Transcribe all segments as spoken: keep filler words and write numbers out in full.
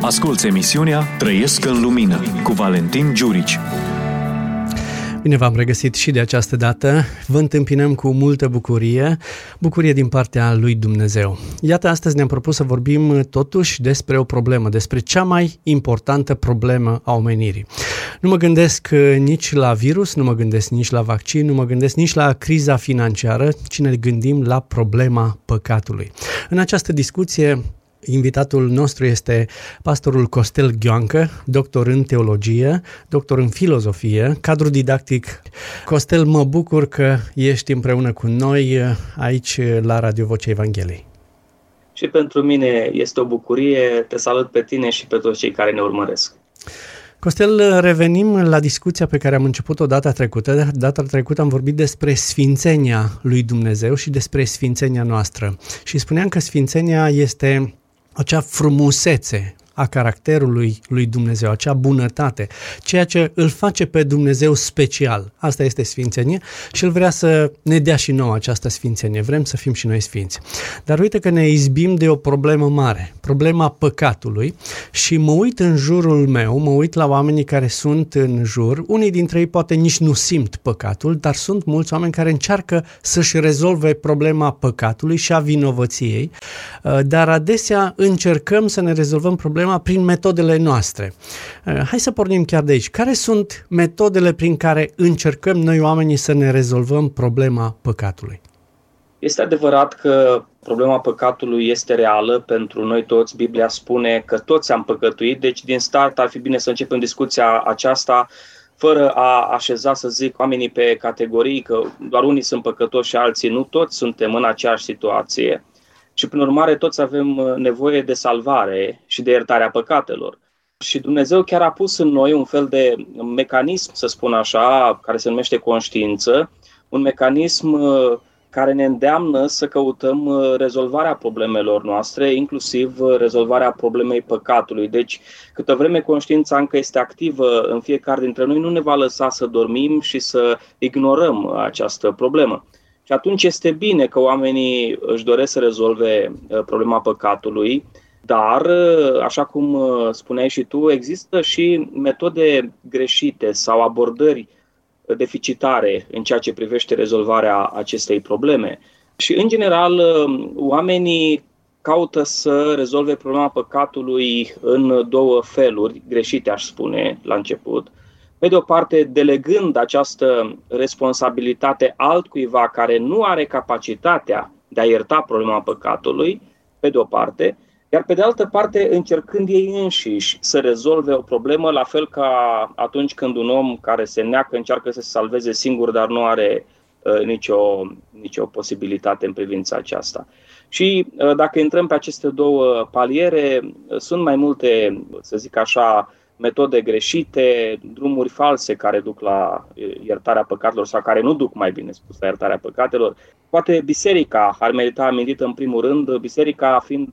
Asculți emisiunea Trăiesc în Lumină cu Valentin Giurici. Bine v-am regăsit și de această dată. Vă întâmpinăm cu multă bucurie, bucurie din partea lui Dumnezeu. Iată, astăzi ne-am propus să vorbim totuși despre o problemă, despre cea mai importantă problemă a omenirii. Nu mă gândesc nici la virus, nu mă gândesc nici la vaccin, nu mă gândesc nici la criza financiară, ci ne gândim la problema păcatului. În această discuție, invitatul nostru este pastorul Costel Ghioancă, doctor în teologie, doctor în filozofie, cadru didactic. Costel, mă bucur că ești împreună cu noi aici la Radio Vocea Evangheliei. Și pentru mine este o bucurie, te salut pe tine și pe toți cei care ne urmăresc. Costel, revenim la discuția pe care am început-o data trecută. Data trecută am vorbit despre sfințenia lui Dumnezeu și despre sfințenia noastră. Și spuneam că sfințenia este acea frumusețe a caracterului lui Dumnezeu, acea bunătate, ceea ce îl face pe Dumnezeu special. Asta este sfințenie și El vrea să ne dea și nouă această sfințenie. Vrem să fim și noi sfinți. Dar uite că ne izbim de o problemă mare, problema păcatului, și mă uit în jurul meu, mă uit la oamenii care sunt în jur. Unii dintre ei poate nici nu simt păcatul, dar sunt mulți oameni care încearcă să-și rezolve problema păcatului și a vinovăției, dar adesea încercăm să ne rezolvăm problema prin metodele noastre. Hai să pornim chiar de aici. Care sunt metodele prin care încercăm noi oamenii să ne rezolvăm problema păcatului? Este adevărat că problema păcatului este reală pentru noi toți. Biblia spune că toți am păcătuit, deci din start ar fi bine să începem discuția aceasta fără a așeza, să zic, oamenii pe categorii, că doar unii sunt păcătoși și alții nu. Toți suntem în aceeași situație. Și, prin urmare, toți avem nevoie de salvare și de iertarea păcatelor. Și Dumnezeu chiar a pus în noi un fel de mecanism, să spun așa, care se numește conștiință, un mecanism care ne îndeamnă să căutăm rezolvarea problemelor noastre, inclusiv rezolvarea problemei păcatului. Deci, câtă vreme conștiința încă este activă în fiecare dintre noi, nu ne va lăsa să dormim și să ignorăm această problemă. Și atunci este bine că oamenii își doresc să rezolve problema păcatului, dar, așa cum spuneai și tu, există și metode greșite sau abordări deficitare în ceea ce privește rezolvarea acestei probleme. Și, în general, oamenii caută să rezolve problema păcatului în două feluri greșite, aș spune, la început. Pe de o parte, delegând această responsabilitate altcuiva care nu are capacitatea de a ierta problema păcatului, pe de o parte, iar pe de altă parte, încercând ei înșiși să rezolve o problemă, la fel ca atunci când un om care se neacă încearcă să se salveze singur, dar nu are uh, nicio, nicio posibilitate în privința aceasta. Și uh, dacă intrăm pe aceste două paliere, uh, sunt mai multe, să zic așa, metode greșite, drumuri false care duc la iertarea păcatelor sau care nu duc, mai bine spus, la iertarea păcatelor. Poate biserica ar merita amintită în primul rând, biserica fiind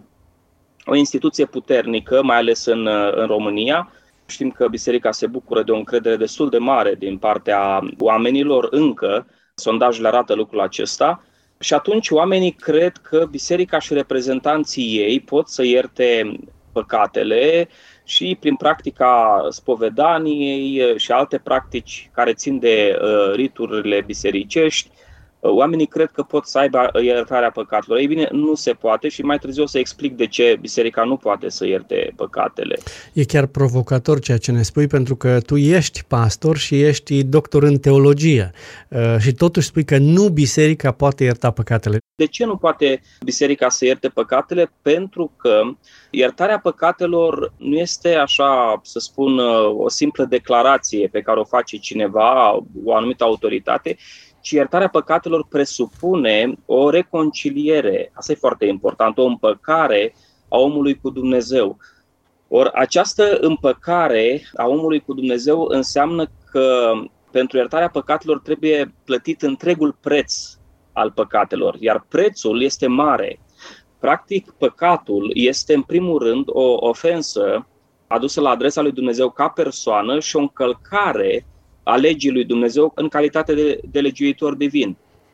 o instituție puternică, mai ales în, în România. Știm că biserica se bucură de o încredere destul de mare din partea oamenilor încă, sondajele arată lucrul acesta. Și atunci oamenii cred că biserica și reprezentanții ei pot să ierte păcatele și prin practica spovedaniei și alte practici care țin de uh, riturile bisericești, uh, oamenii cred că pot să aibă iertarea păcatelor. Ei bine, nu se poate și mai târziu o să explic de ce biserica nu poate să ierte păcatele. E chiar provocator ceea ce ne spui, pentru că tu ești pastor și ești doctor în teologie uh, și totuși spui că nu biserica poate ierta păcatele. De ce nu poate biserica să ierte păcatele? Pentru că iertarea păcatelor nu este, așa să spun, o simplă declarație pe care o face cineva, o anumită autoritate, ci iertarea păcatelor presupune o reconciliere, asta e foarte important, o împăcare a omului cu Dumnezeu. Ori această împăcare a omului cu Dumnezeu înseamnă că pentru iertarea păcatelor trebuie plătit întregul preț al păcatelor, iar prețul este mare. Practic, păcatul este în primul rând o ofensă adusă la adresa lui Dumnezeu ca persoană și o încălcare a legii lui Dumnezeu în calitate de, de legiuitor divin.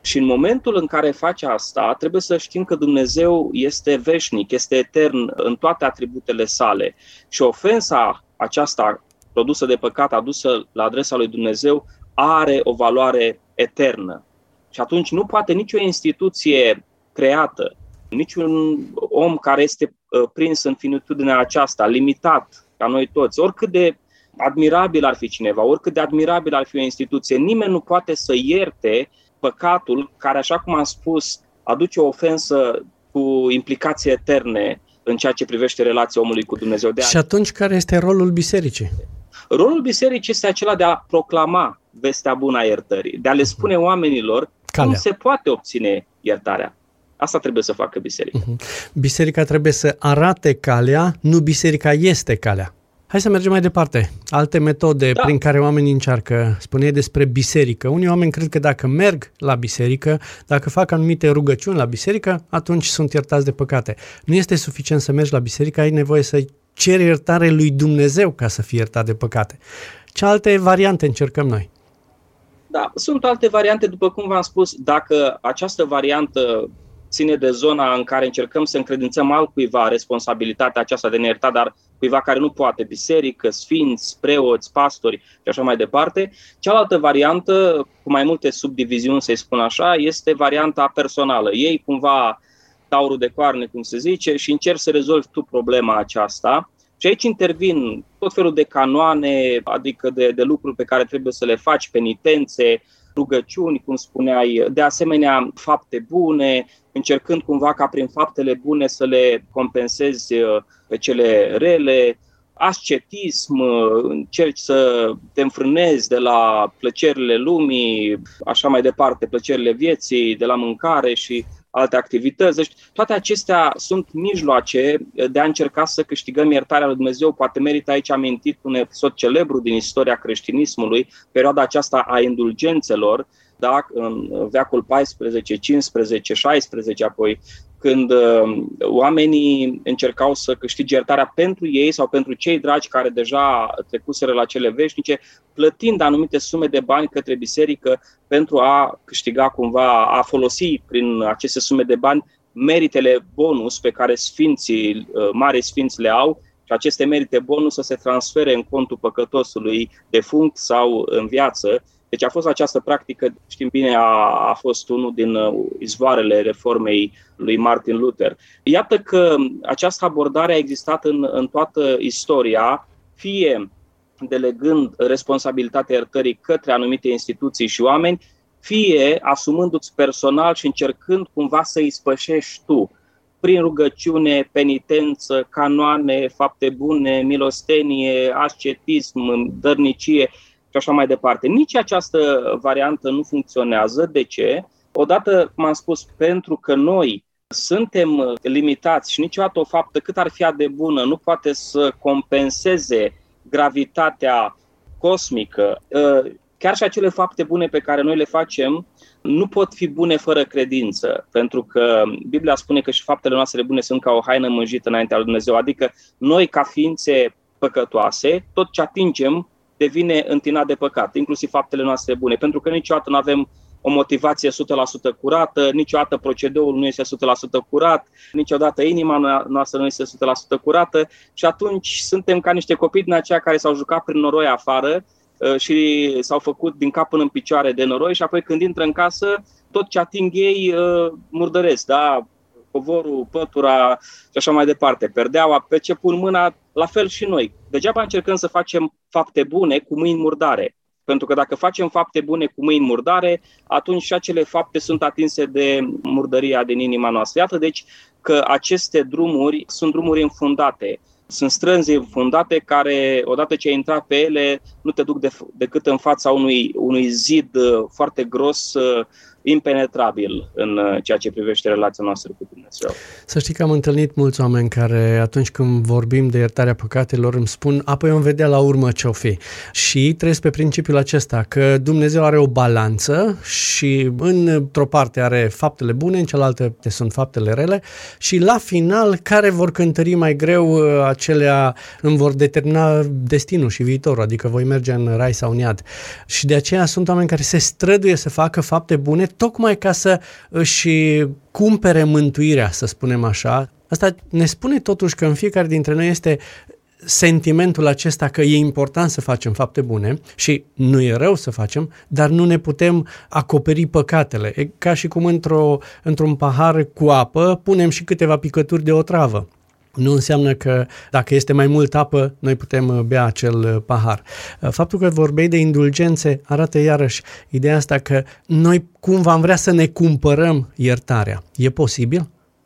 Și în momentul în care faci asta, trebuie să știm că Dumnezeu este veșnic, este etern în toate atributele sale. Și ofensa aceasta produsă de păcat, adusă la adresa lui Dumnezeu, are o valoare eternă. Și atunci nu poate nicio instituție creată, niciun om care este prins în finitudinea aceasta, limitat ca noi toți, oricât de admirabil ar fi cineva, oricât de admirabil ar fi o instituție, nimeni nu poate să ierte păcatul care, așa cum am spus, aduce o ofensă cu implicații eterne în ceea ce privește relația omului cu Dumnezeu. De și atunci care este rolul bisericii? Rolul bisericii este acela de a proclama vestea bună a iertării, de a le spune oamenilor Calea. Cum se poate obține iertarea. Asta trebuie să facă biserica. Biserica trebuie să arate calea, nu biserica este calea. Hai să mergem mai departe. Alte metode da. prin care oamenii încearcă. Spuneai despre biserică. Unii oameni cred că dacă merg la biserică, dacă fac anumite rugăciuni la biserică, atunci sunt iertați de păcate. Nu este suficient să mergi la biserică, ai nevoie să ceri iertare lui Dumnezeu ca să fii iertat de păcate. Ce alte variante încercăm noi? Da, sunt alte variante, după cum v-am spus, dacă această variantă ține de zona în care încercăm să încredințăm altcuiva responsabilitatea aceasta de neiertat, dar cuiva care nu poate, biserică, sfinți, preoți, pastori și așa mai departe. Cealaltă variantă, cu mai multe subdiviziuni, să-i spun așa, este varianta personală. Ei cumva taurul de coarne, cum se zice, și încerci să rezolvi tu problema aceasta. Și aici intervin tot felul de canoane, adică de, de lucruri pe care trebuie să le faci, penitențe, rugăciuni, cum spuneai, de asemenea fapte bune, încercând cumva ca prin faptele bune să le compensezi pe cele rele, ascetism, încerci să te înfrânezi de la plăcerile lumii, așa mai departe, plăcerile vieții, de la mâncare și alte activități. Deci, toate acestea sunt mijloace de a încerca să câștigăm iertarea lui Dumnezeu. Poate merită aici amintit un episod celebru din istoria creștinismului, perioada aceasta a indulgențelor, da, în veacul paisprezece, cincisprezece, șaisprezece apoi, când uh, oamenii încercau să câștige iertarea pentru ei sau pentru cei dragi care deja trecuseră la cele veșnice, plătind anumite sume de bani către biserică pentru a câștiga cumva, a folosi prin aceste sume de bani meritele bonus pe care sfinții, uh, mari sfinți le au, și aceste merite bonus să se transfere în contul păcătosului defunct sau în viață. Deci a fost această practică, știm bine, a, a fost unul din izvoarele reformei lui Martin Luther. Iată că această abordare a existat în, în toată istoria, fie delegând responsabilitatea iertării către anumite instituții și oameni, fie asumându-ți personal și încercând cumva să îi spășești tu, prin rugăciune, penitență, canoane, fapte bune, milostenie, ascetism, dărnicie și așa mai departe. Nici această variantă nu funcționează. De ce? Odată, m-am spus, pentru că noi suntem limitați și niciodată o faptă, cât ar fi de bună, nu poate să compenseze gravitatea cosmică. Chiar și acele fapte bune pe care noi le facem nu pot fi bune fără credință, pentru că Biblia spune că și faptele noastre bune sunt ca o haină mânjită înaintea lui Dumnezeu, adică noi ca ființe păcătoase, tot ce atingem devine întinat de păcat, inclusiv faptele noastre bune, pentru că niciodată nu avem o motivație o sută la sută curată, niciodată procedeul nu este o sută la sută curat, niciodată inima noastră nu este o sută la sută curată și atunci suntem ca niște copii din aceia care s-au jucat prin noroi afară și s-au făcut din cap până în picioare de noroi și apoi când intră în casă, tot ce ating ei murdăresc, da? Covorul, pătura și așa mai departe, perdeaua, pe ce pun mâna, la fel și noi. Degeaba încercăm să facem fapte bune cu mâini murdare. Pentru că dacă facem fapte bune cu mâini murdare, atunci și acele fapte sunt atinse de murdăria din inima noastră. Iată deci că aceste drumuri sunt drumuri înfundate. Sunt strânzi înfundate care, odată ce ai intrat pe ele, nu te duc de, decât în fața unui, unui zid foarte gros, impenetrabil în ceea ce privește relația noastră cu Dumnezeu. Să știi că am întâlnit mulți oameni care atunci când vorbim de iertarea păcatelor îmi spun, apoi vom vedea la urmă ce-o fi. Și trăiesc pe principiul acesta, că Dumnezeu are o balanță și într-o parte are faptele bune, în cealaltă sunt faptele rele și la final care vor cântări mai greu, acelea îmi vor determina destinul și viitorul, adică voi merge în rai sau în iad. Și de aceea sunt oameni care se străduie să facă fapte bune tocmai ca să își cumpere mântuirea, să spunem așa. Asta ne spune totuși că în fiecare dintre noi este sentimentul acesta că e important să facem fapte bune și nu e rău să facem, dar nu ne putem acoperi păcatele. E ca și cum într-o, într-un pahar cu apă punem și câteva picături de otravă. Nu înseamnă că dacă este mai mult apă, noi putem bea acel pahar. Faptul că vorbeai de indulgențe arată iarăși ideea asta că noi cumva am vrea să ne cumpărăm iertarea. E posibil?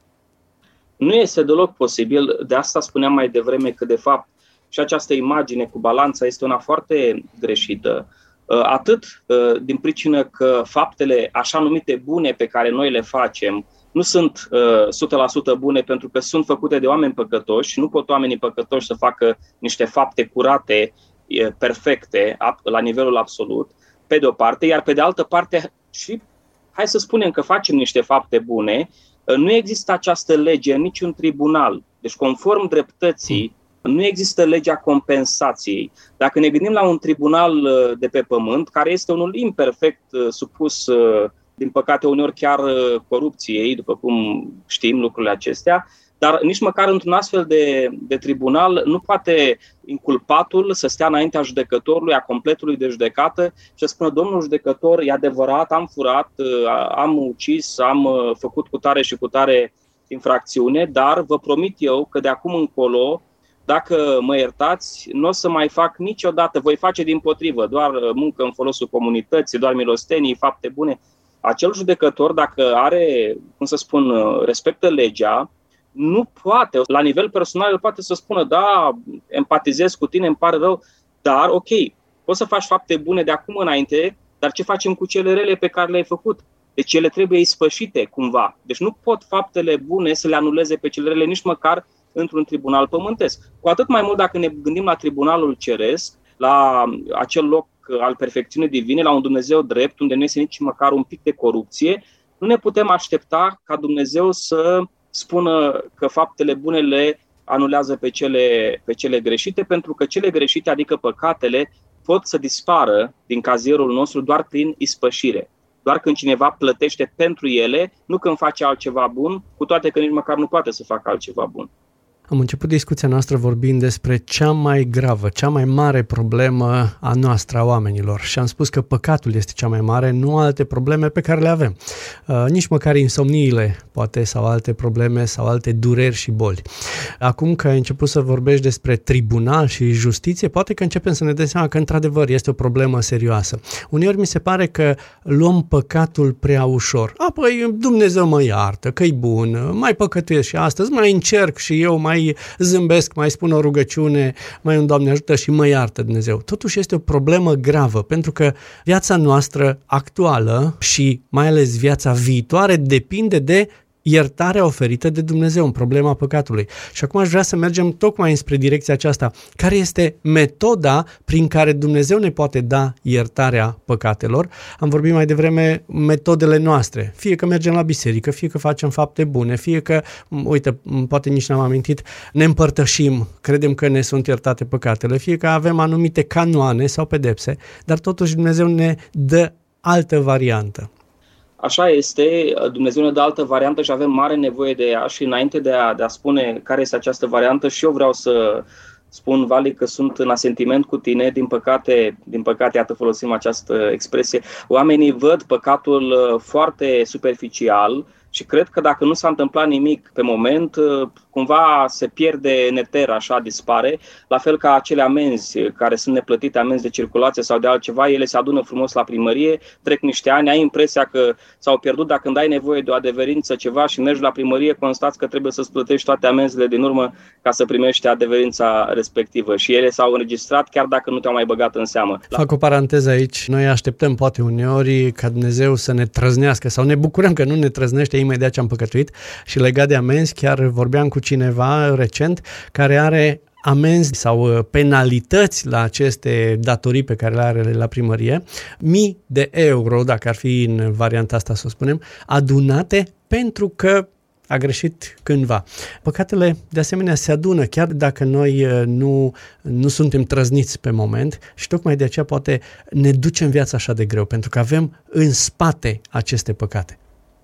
Nu este deloc posibil, de asta spuneam mai devreme că de fapt și această imagine cu balanța este una foarte greșită, atât din pricină că faptele așa numite bune pe care noi le facem nu sunt o sută la sută bune pentru că sunt făcute de oameni păcătoși și nu pot oamenii păcătoși să facă niște fapte curate, perfecte, la nivelul absolut, pe de o parte, iar pe de altă parte și hai să spunem că facem niște fapte bune. Nu există această lege în niciun tribunal. Deci, conform dreptății, nu există legea compensației. Dacă ne gândim la un tribunal de pe pământ, care este unul imperfect, supus, din păcate, uneori chiar corupției, după cum știm lucrurile acestea, dar nici măcar într-un astfel de, de tribunal nu poate inculpatul să stea înaintea judecătorului, a completului de judecată și să spună: domnul judecător, e adevărat, am furat, am ucis, am făcut cu tare și cu tare infracțiune, dar vă promit eu că de acum încolo, dacă mă iertați, nu o să mai fac niciodată, voi face dimpotrivă, doar muncă în folosul comunității, doar milostenii, fapte bune. Acel judecător, dacă are, cum să spun, respectă legea, nu poate, la nivel personal, el poate să spună: da, empatizez cu tine, îmi pare rău, dar ok, poți să faci fapte bune de acum înainte, dar ce facem cu cele rele pe care le-ai făcut? Deci ele trebuie ispășite cumva. Deci nu pot faptele bune să le anuleze pe cele rele, nici măcar într-un tribunal pământesc. Cu atât mai mult dacă ne gândim la tribunalul ceresc, la acel loc al perfecțiunii divine, la un Dumnezeu drept, unde nu este nici măcar un pic de corupție, nu ne putem aștepta ca Dumnezeu să spună că faptele bune le anulează pe cele, pe cele greșite, pentru că cele greșite, adică păcatele, pot să dispară din cazierul nostru doar prin ispășire. Doar când cineva plătește pentru ele, nu când face altceva bun, cu toate că nici măcar nu poate să facă altceva bun. Am început discuția noastră vorbind despre cea mai gravă, cea mai mare problemă a noastră, a oamenilor. Și am spus că păcatul este cea mai mare, nu alte probleme pe care le avem. Uh, nici măcar insomniile, poate, sau alte probleme, sau alte dureri și boli. Acum că ai început să vorbești despre tribunal și justiție, poate că începem să ne dăm seama că, într-adevăr, este o problemă serioasă. Uneori mi se pare că luăm păcatul prea ușor. Apoi Dumnezeu mă iartă, că-i bun, mai păcătuiesc și astăzi, mai încerc și eu, mai mai zâmbesc, mai spun o rugăciune, mai un Doamne ajută și mă iartă Dumnezeu. Totuși este o problemă gravă, pentru că viața noastră actuală și mai ales viața viitoare depinde de iertarea oferită de Dumnezeu în problema păcatului. Și acum aș vrea să mergem tocmai înspre direcția aceasta. Care este metoda prin care Dumnezeu ne poate da iertarea păcatelor? Am vorbit mai devreme metodele noastre. Fie că mergem la biserică, fie că facem fapte bune, fie că, uite, poate nici n-am amintit, ne împărtășim, credem că ne sunt iertate păcatele, fie că avem anumite canoane sau pedepse, dar totuși Dumnezeu ne dă altă variantă. Așa este, Dumnezeu ne dă altă variantă și avem mare nevoie de ea și înainte de a, de a spune care este această variantă și eu vreau să spun, Vali, că sunt în asentiment cu tine. Din păcate, din păcate, iată, folosim această expresie. Oamenii văd păcatul foarte superficial și cred că dacă nu s-a întâmplat nimic pe moment, cumva se pierde în eter, așa dispare. La fel ca acele amenzi care sunt neplătite, amenzi de circulație sau de altceva, ele se adună frumos la primărie, trec niște ani, ai impresia că s-au pierdut, dar când ai nevoie de o adeverință ceva și mergi la primărie, constați că trebuie să-ți plătești toate amenzile din urmă ca să primești adeverința respectivă. Și ele s-au înregistrat chiar dacă nu te-au mai băgat în seamă. Fac o paranteză aici. Noi așteptăm poate uneori ca Dumnezeu să ne trăznească sau ne bucurăm că nu ne trăznește imediat ce am păcătuit. Și legat de amenzi, chiar vorbeam cu cineva recent care are amenzi sau penalități la aceste datorii pe care le are la primărie, mii de euro, dacă ar fi în varianta asta să o spunem, adunate pentru că a greșit cândva. Păcatele, de asemenea, se adună, chiar dacă noi nu, nu suntem trăzniți pe moment și tocmai de aceea poate ne ducem viața așa de greu, pentru că avem în spate aceste păcate.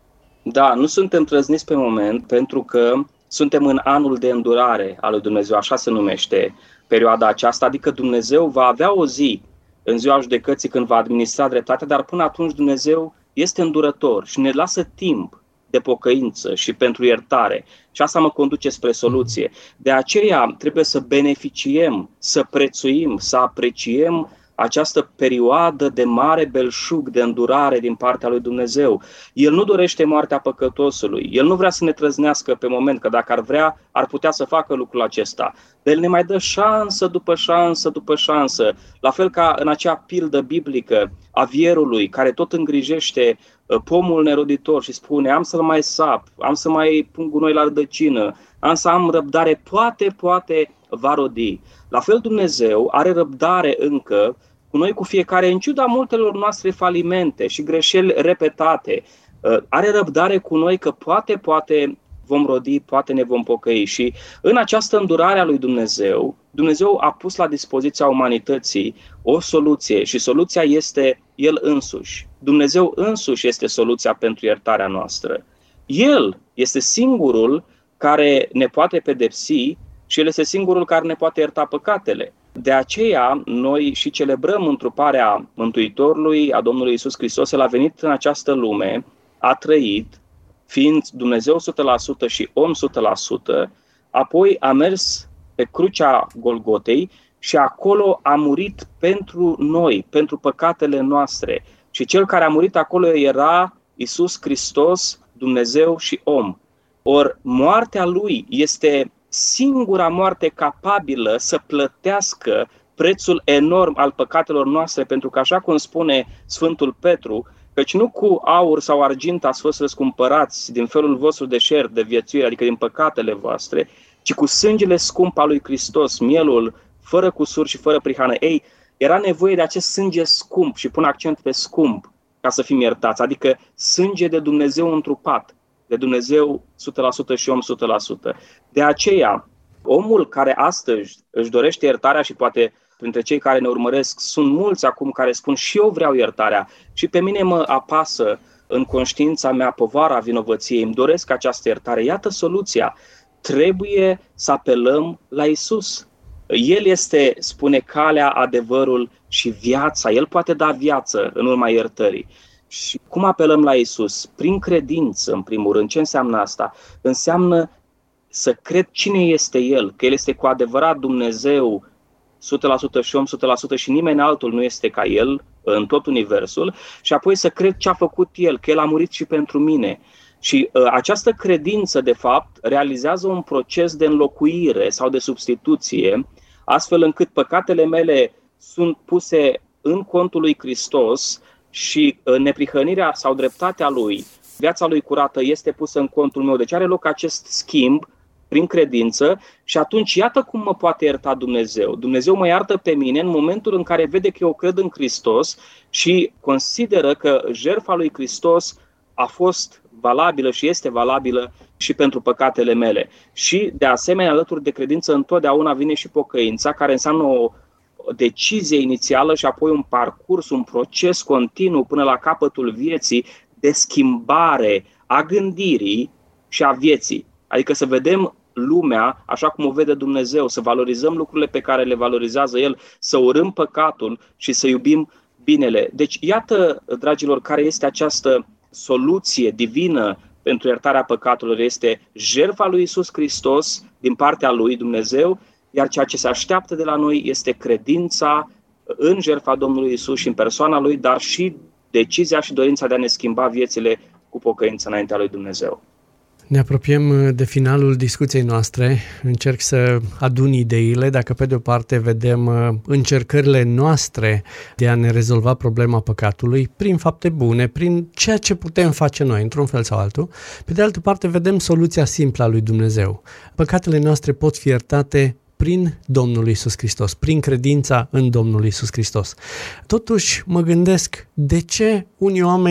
Da, nu suntem trăzniți pe moment pentru că suntem în anul de îndurare al lui Dumnezeu, așa se numește perioada aceasta, adică Dumnezeu va avea o zi în ziua judecății când va administra dreptatea, dar până atunci Dumnezeu este îndurător și ne lasă timp de pocăință și pentru iertare. Și asta mă conduce spre soluție. De aceea trebuie să beneficiem, să prețuim, să apreciem această perioadă de mare belșug, de îndurare din partea lui Dumnezeu. El nu dorește moartea păcătosului. El nu vrea să ne trăznească pe moment, că dacă ar vrea, ar putea să facă lucrul acesta. Dar El ne mai dă șansă după șansă după șansă. La fel ca în acea pildă biblică a vierului, care tot îngrijește pomul neroditor și spune: am să-l mai sap, am să mai pun gunoi la rădăcină, am să am răbdare, poate, poate va rodi. La fel Dumnezeu are răbdare încă cu noi, cu fiecare, în ciuda multelor noastre falimente și greșeli repetate. Are răbdare cu noi că poate, poate vom rodi, poate ne vom pocăi. Și în această îndurare a lui Dumnezeu, Dumnezeu a pus la dispoziția umanității o soluție și soluția este El însuși. Dumnezeu însuși este soluția pentru iertarea noastră. El este singurul care ne poate pedepsi și El este singurul care ne poate ierta păcatele. De aceea, noi și celebrăm întruparea Mântuitorului, a Domnului Iisus Hristos. El a venit în această lume, a trăit, fiind Dumnezeu o sută la sută și om o sută la sută, apoi a mers pe crucea Golgotei și acolo a murit pentru noi, pentru păcatele noastre. Și Cel care a murit acolo era Iisus Hristos, Dumnezeu și om. Ori moartea Lui este singura moarte capabilă să plătească prețul enorm al păcatelor noastre, pentru că, așa cum spune Sfântul Petru, căci nu cu aur sau argint ați fost răscumpărați din felul vostru deșert de viețuire, adică din păcatele voastre, ci cu sângele scump al lui Hristos, mielul fără cusur și fără prihană. Ei, era nevoie de acest sânge scump, și pun accent pe scump, ca să fim iertați, adică sânge de Dumnezeu întrupat, de Dumnezeu o sută la sută și om o sută la sută. De aceea, omul care astăzi își dorește iertarea, și poate printre cei care ne urmăresc sunt mulți acum care spun: și eu vreau iertarea, și pe mine mă apasă în conștiința mea povara vinovăției, îmi doresc această iertare. Iată soluția. Trebuie să apelăm la Iisus. El este, spune, calea, adevărul și viața. El poate da viață în urma iertării. Și cum apelăm la Iisus? Prin credință, în primul rând. Ce înseamnă asta? Înseamnă să cred cine este El, că El este cu adevărat Dumnezeu o sută la sută și om o sută la sută și nimeni altul nu este ca El în tot universul, și apoi să cred ce a făcut El, că El a murit și pentru mine. Și uh, această credință, de fapt, realizează un proces de înlocuire sau de substituție, astfel încât păcatele mele sunt puse în contul lui Hristos și uh, neprihănirea sau dreptatea Lui, viața Lui curată, este pusă în contul meu. Deci are loc acest schimb prin credință și atunci iată cum mă poate ierta Dumnezeu. Dumnezeu mă iartă pe mine în momentul în care vede că eu cred în Hristos și consideră că jertfa lui Hristos a fost valabilă și este valabilă și pentru păcatele mele. Și de asemenea, alături de credință, întotdeauna vine și pocăința, care înseamnă o decizie inițială și apoi un parcurs, un proces continuu până la capătul vieții de schimbare a gândirii și a vieții. Adică să vedem lumea așa cum o vede Dumnezeu, să valorizăm lucrurile pe care le valorizează El, să urâm păcatul și să iubim binele. Deci iată, dragilor, care este această soluție divină pentru iertarea păcatelor. Este jertfa lui Iisus Hristos din partea lui Dumnezeu, iar ceea ce se așteaptă de la noi este credința în jertfa Domnului Iisus și în persoana Lui, dar și decizia și dorința de a ne schimba viețile cu pocăință înaintea lui Dumnezeu. Ne apropiem de finalul discuției noastre. Încerc să adun ideile. Dacă pe de o parte vedem încercările noastre de a ne rezolva problema păcatului prin fapte bune, prin ceea ce putem face noi, într-un fel sau altul, pe de altă parte vedem soluția simplă a lui Dumnezeu. Păcatele noastre pot fi iertate prin Domnul Iisus Hristos, prin credința în Domnul Iisus Hristos. Totuși mă gândesc, de ce unii oameni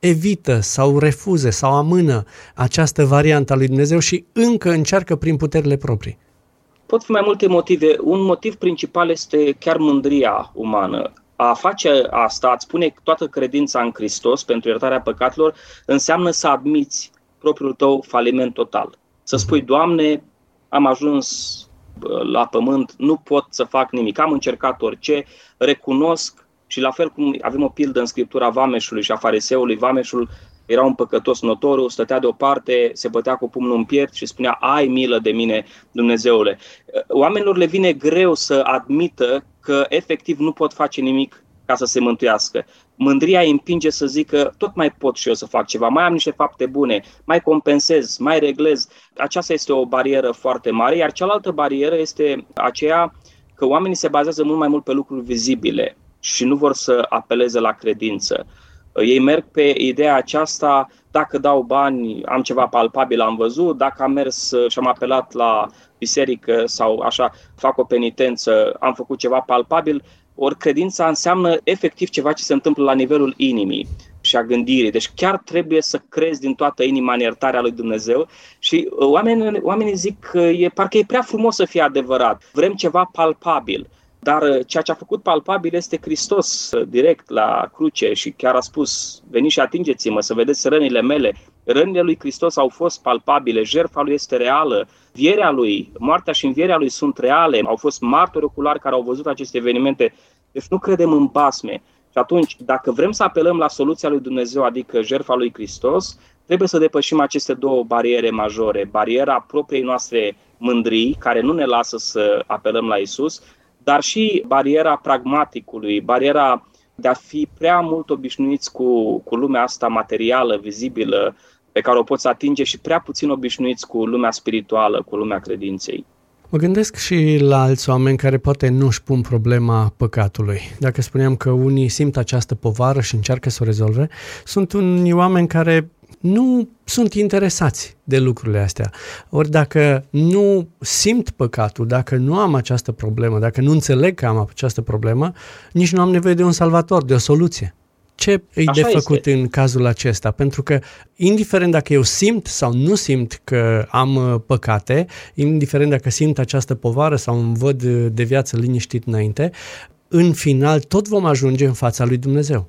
evită sau refuze sau amână această variantă a lui Dumnezeu și încă încearcă prin puterile proprii? Pot fi mai multe motive. Un motiv principal este chiar mândria umană. A face asta, a spune toată credința în Hristos pentru iertarea păcatelor, înseamnă să admiți propriul tău faliment total. Să spui, Doamne, am ajuns la pământ, nu pot să fac nimic, am încercat orice, recunosc și la fel cum avem o pildă în Scriptura vameșului și a fariseului, vameșul era un păcătos notoriu, stătea deoparte, se bătea cu pumnul în piept și spunea, ai milă de mine, Dumnezeule. Oamenilor le vine greu să admită că efectiv nu pot face nimic ca să se mântuiască. Mândria îi împinge să zică, tot mai pot și eu să fac ceva, mai am niște fapte bune, mai compensez, mai reglez. Aceasta este o barieră foarte mare, iar cealaltă barieră este aceea că oamenii se bazează mult mai mult pe lucruri vizibile și nu vor să apeleze la credință. Ei merg pe ideea aceasta, dacă dau bani, am ceva palpabil, am văzut, dacă am mers și am apelat la biserică sau așa, fac o penitență, am făcut ceva palpabil, ori credința înseamnă efectiv ceva ce se întâmplă la nivelul inimii și a gândirii. Deci chiar trebuie să crezi din toată inima în iertarea lui Dumnezeu și oamenii, oamenii zic că e, parcă e prea frumos să fie adevărat, vrem ceva palpabil. Dar ceea ce a făcut palpabil este Hristos direct la cruce și chiar a spus, veniți și atingeți-mă să vedeți rănile mele. Rănile lui Hristos au fost palpabile, jertfa lui este reală, vierea lui, moartea și învierea lui sunt reale, au fost martori oculari care au văzut aceste evenimente. Deci nu credem în basme. Și atunci, dacă vrem să apelăm la soluția lui Dumnezeu, adică jertfa lui Hristos, trebuie să depășim aceste două bariere majore. Bariera propriei noastre mândrii, care nu ne lasă să apelăm la Iisus, dar și bariera pragmaticului, bariera de a fi prea mult obișnuiți cu, cu lumea asta materială, vizibilă, pe care o poți atinge și prea puțin obișnuiți cu lumea spirituală, cu lumea credinței. Mă gândesc și la alți oameni care poate nu își pun problema păcatului. Dacă spuneam că unii simt această povară și încearcă să o rezolve, sunt unii oameni care nu sunt interesați de lucrurile astea. Ori dacă nu simt păcatul, dacă nu am această problemă, dacă nu înțeleg că am această problemă, nici nu am nevoie de un salvator, de o soluție. Ce îi de făcut este în cazul acesta? Pentru că, indiferent dacă eu simt sau nu simt că am păcate, indiferent dacă simt această povară sau îmi văd de viață liniștit înainte, în final tot vom ajunge în fața lui Dumnezeu.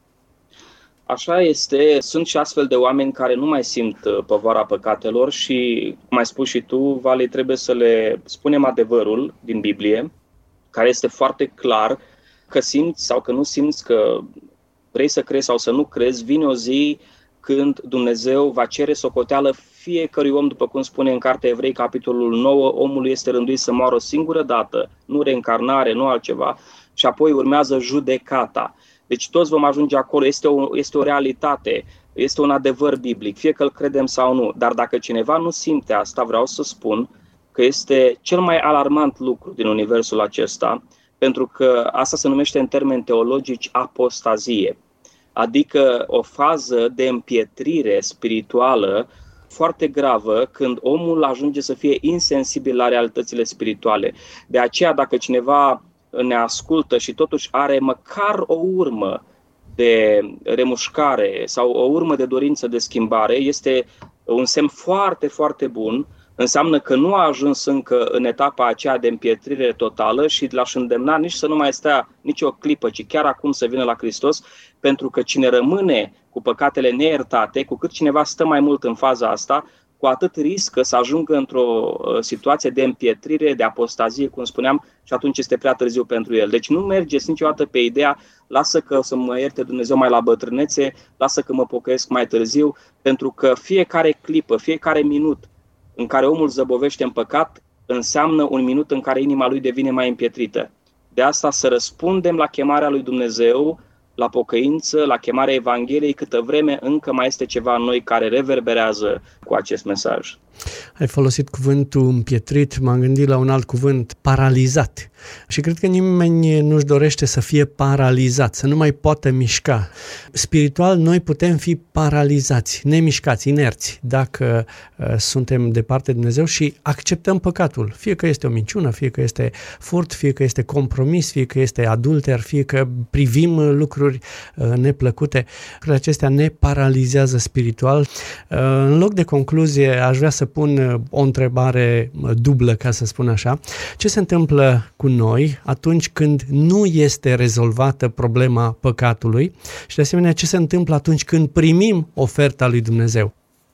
Așa este, sunt și astfel de oameni care nu mai simt povara păcatelor și, cum ai spus și tu, Vali, trebuie să le spunem adevărul din Biblie, care este foarte clar, că simți sau că nu simți, că vrei să crezi sau să nu crezi, vine o zi când Dumnezeu va cere socoteală fiecărui om, după cum spune în Cartea Evrei, capitolul nouă, omul este rânduit să moară o singură dată, nu reîncarnare, nu altceva, și apoi urmează judecata. Deci toți vom ajunge acolo, este o, este o realitate, este un adevăr biblic, fie că îl credem sau nu. Dar dacă cineva nu simte asta, vreau să spun că este cel mai alarmant lucru din universul acesta, pentru că asta se numește în termeni teologici apostazie, adică o fază de împietrire spirituală foarte gravă când omul ajunge să fie insensibil la realitățile spirituale. De aceea, dacă cineva ne ascultă și totuși are măcar o urmă de remușcare sau o urmă de dorință de schimbare, este un semn foarte, foarte bun. Înseamnă că nu a ajuns încă în etapa aceea de împietrire totală și l-aș îndemna nici să nu mai stea nici o clipă, ci chiar acum să vină la Hristos, pentru că cine rămâne cu păcatele neiertate, cu cât cineva stă mai mult în faza asta, cu atât riscă să ajungă într-o situație de împietrire, de apostazie, cum spuneam, și atunci este prea târziu pentru el. Deci nu mergeți niciodată pe ideea, lasă că să mă ierte Dumnezeu mai la bătrânețe, lasă că mă pocăiesc mai târziu, pentru că fiecare clipă, fiecare minut în care omul zăbovește în păcat, înseamnă un minut în care inima lui devine mai împietrită. De asta să răspundem la chemarea lui Dumnezeu, la pocăință, la chemarea Evangheliei, câtă vreme încă mai este ceva în noi care reverberează cu acest mesaj. Ai folosit cuvântul împietrit, m-am gândit la un alt cuvânt, paralizat. Și cred că nimeni nu-și dorește să fie paralizat, să nu mai poată mișca. Spiritual, noi putem fi paralizați, nemișcați, inerți, dacă uh, suntem departe de Dumnezeu și acceptăm păcatul. Fie că este o minciună, fie că este furt, fie că este compromis, fie că este adulter, fie că privim lucruri uh, neplăcute. Lucrurile acestea ne paralizează spiritual. Uh, în loc de concluzie, aș vrea să pun o întrebare dublă, ca să spun așa. Ce se întâmplă cu noi atunci când nu este rezolvată problema păcatului și de asemenea ce se întâmplă atunci când primim oferta lui Dumnezeu?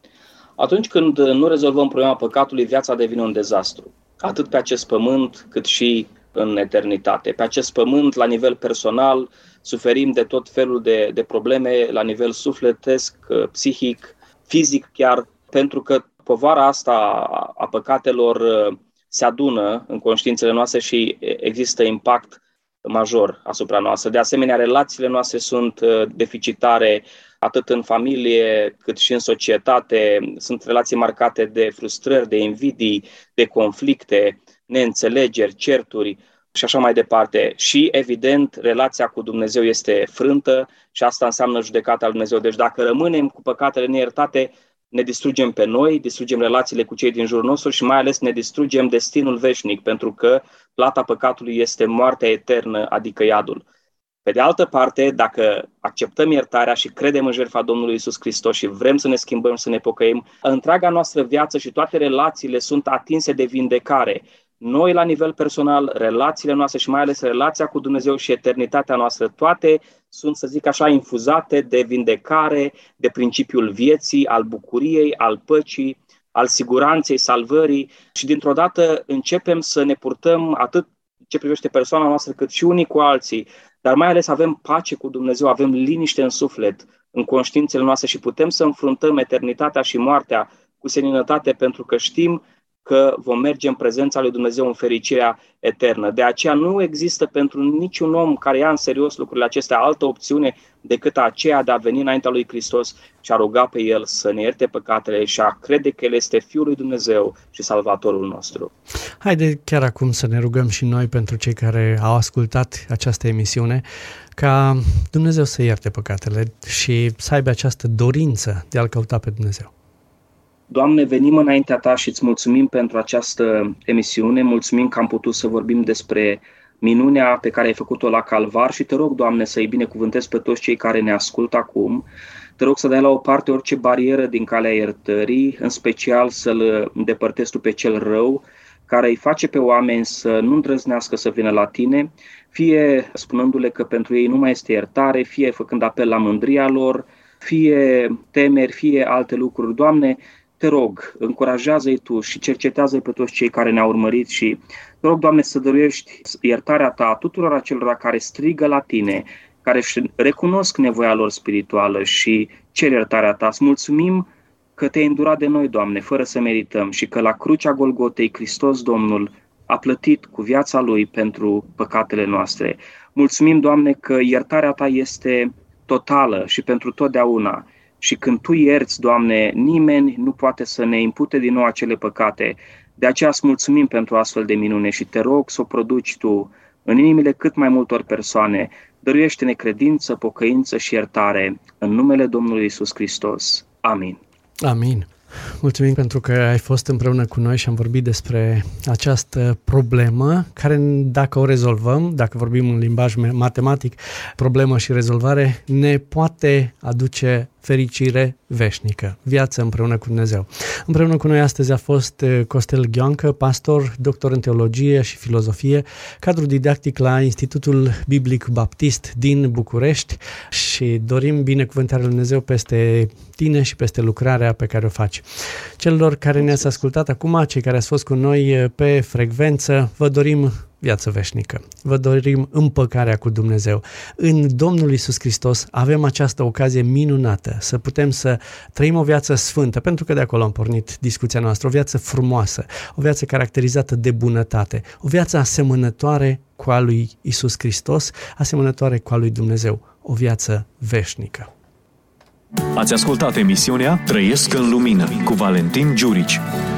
Atunci când nu rezolvăm problema păcatului, viața devine un dezastru. Atât pe acest pământ, cât și în eternitate. Pe acest pământ, la nivel personal, suferim de tot felul de, de probleme, la nivel sufletesc, psihic, fizic chiar, pentru că povara asta a păcatelor se adună în conștiințele noastre și există impact major asupra noastră. De asemenea, relațiile noastre sunt deficitare atât în familie cât și în societate. Sunt relații marcate de frustrări, de invidii, de conflicte, neînțelegeri, certuri și așa mai departe. Și, evident, relația cu Dumnezeu este frântă și asta înseamnă judecata lui Dumnezeu. Deci dacă rămânem cu păcatele neiertate, ne distrugem pe noi, distrugem relațiile cu cei din jurul nostru și mai ales ne distrugem destinul veșnic, pentru că plata păcatului este moartea eternă, adică iadul. Pe de altă parte, dacă acceptăm iertarea și credem în jertfa Domnului Iisus Hristos și vrem să ne schimbăm și să ne pocăim, întreaga noastră viață și toate relațiile sunt atinse de vindecare. Noi, la nivel personal, relațiile noastre și mai ales relația cu Dumnezeu și eternitatea noastră, toate sunt, să zic așa, infuzate de vindecare, de principiul vieții, al bucuriei, al păcii, al siguranței, salvării și dintr-o dată începem să ne purtăm atât ce privește persoana noastră cât și unii cu alții, dar mai ales avem pace cu Dumnezeu, avem liniște în suflet, în conștiințele noastre și putem să înfruntăm eternitatea și moartea cu seninătate pentru că știm că vom merge în prezența lui Dumnezeu în fericirea eternă. De aceea nu există pentru niciun om care ia în serios lucrurile acestea altă opțiune decât aceea de a veni înaintea lui Hristos și a ruga pe El să ne ierte păcatele și a crede că El este Fiul lui Dumnezeu și Salvatorul nostru. Haide chiar acum să ne rugăm și noi pentru cei care au ascultat această emisiune, ca Dumnezeu să ierte păcatele și să aibă această dorință de a-L căuta pe Dumnezeu. Doamne, venim înaintea Ta și îți mulțumim pentru această emisiune, mulțumim că am putut să vorbim despre minunea pe care ai făcut-o la Calvar și te rog, Doamne, să-i binecuvântezi pe toți cei care ne ascultă acum. Te rog să dai la o parte orice barieră din calea iertării, în special să-l îndepărtezi Tu pe cel rău, care îi face pe oameni să nu îndrăznească să vină la Tine, fie spunându-le că pentru ei nu mai este iertare, fie făcând apel la mândria lor, fie temeri, fie alte lucruri. Doamne, te rog, încurajează-i Tu și cercetează-i pe toți cei care ne-au urmărit și te rog, Doamne, să dăruiești iertarea Ta tuturor acelora care strigă la Tine, care își recunosc nevoia lor spirituală și cer iertarea Ta. Îți mulțumim că Te-ai îndurat de noi, Doamne, fără să merităm și că la crucea Golgotei Hristos Domnul a plătit cu viața Lui pentru păcatele noastre. Mulțumim, Doamne, că iertarea Ta este totală și pentru totdeauna. Și când Tu ierți, Doamne, nimeni nu poate să ne impute din nou acele păcate. De aceea îți mulțumim pentru astfel de minune și te rog să o produci Tu în inimile cât mai multor persoane. Dăruiește-ne credință, pocăință și iertare în numele Domnului Iisus Hristos. Amin. Amin. Mulțumim pentru că ai fost împreună cu noi și am vorbit despre această problemă care, dacă o rezolvăm, dacă vorbim în limbaj matematic, problemă și rezolvare, ne poate aduce fericire veșnică, viață împreună cu Dumnezeu. Împreună cu noi astăzi a fost Costel Ghioancă, pastor, doctor în teologie și filozofie, cadru didactic la Institutul Biblic Baptist din București și dorim binecuvântarea lui Dumnezeu peste tine și peste lucrarea pe care o faci. Celor care ne-ați ascultat acum, cei care ați fost cu noi pe frecvență, vă dorim viață veșnică. Vă dorim împăcarea cu Dumnezeu. În Domnul Iisus Hristos avem această ocazie minunată să putem să trăim o viață sfântă, pentru că de acolo am pornit discuția noastră, o viață frumoasă, o viață caracterizată de bunătate, o viață asemănătoare cu a lui Iisus Hristos, asemănătoare cu a lui Dumnezeu, o viață veșnică. Ați ascultat emisiunea Trăiesc în Lumină cu Valentin Giurici.